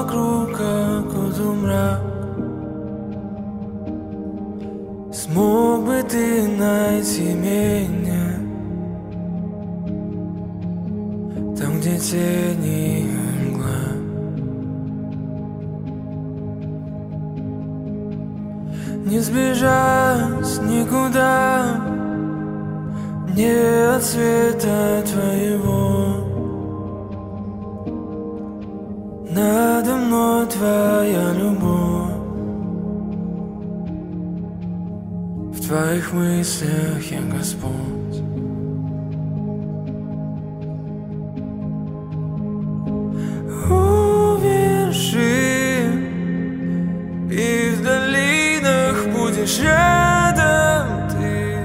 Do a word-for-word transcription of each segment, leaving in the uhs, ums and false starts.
вокруг, как полумрак. Смог бы ты найти меня там, где тени и мгла? Не сбежать никуда, не от света твоего. Надо мной твоя любовь, в твоих мыслях я Господь. У вершин и в долинах будешь рядом ты,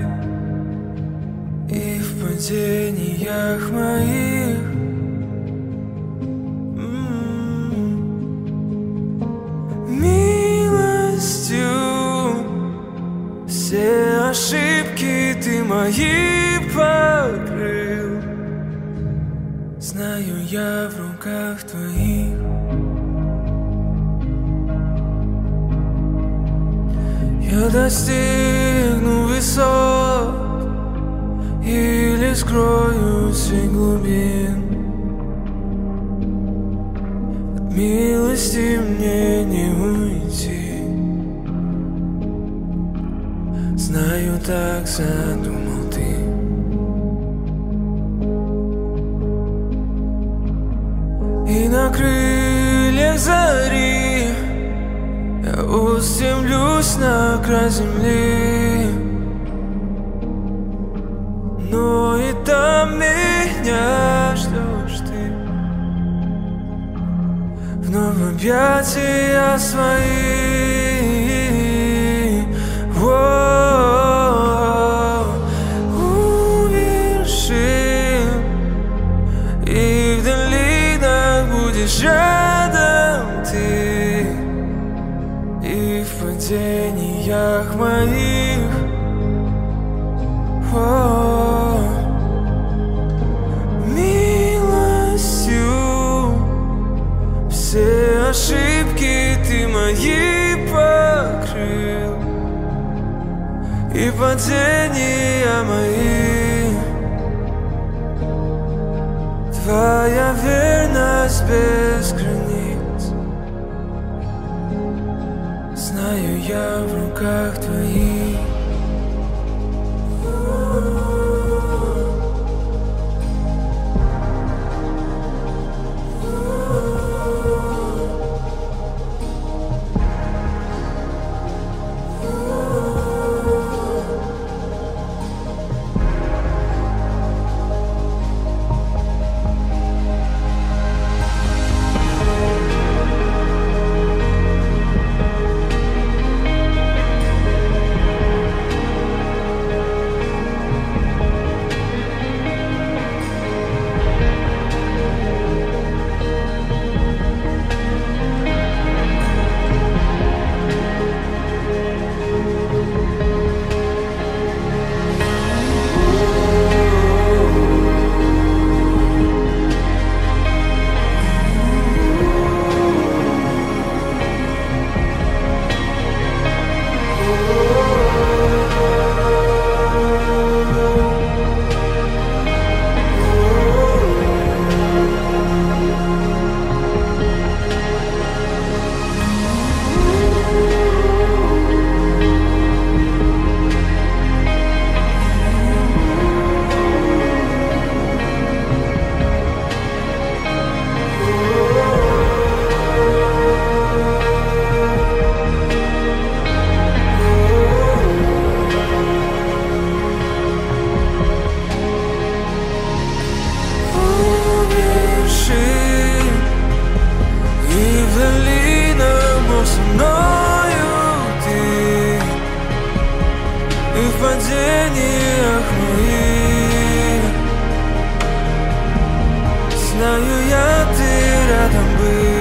и в падениях моих все ошибки ты мои покрыл. Знаю, я в руках твоих. Я достигну высот или скроюсь в глубин. От милости мне не уйти. Знаю, так задумал ты. И на крыльях зари я устремлюсь на край земли, но и там меня ждешь ты. Вновь в объятия свои. У вершин и в долинах будешь рядом ты, и в падениях моих. О, милостью все ошибки ты мои покрыл, и падения мои. Твоя верность без границ. Знаю, я в руках твоих. падениях моих. Знаю я, ты рядом был.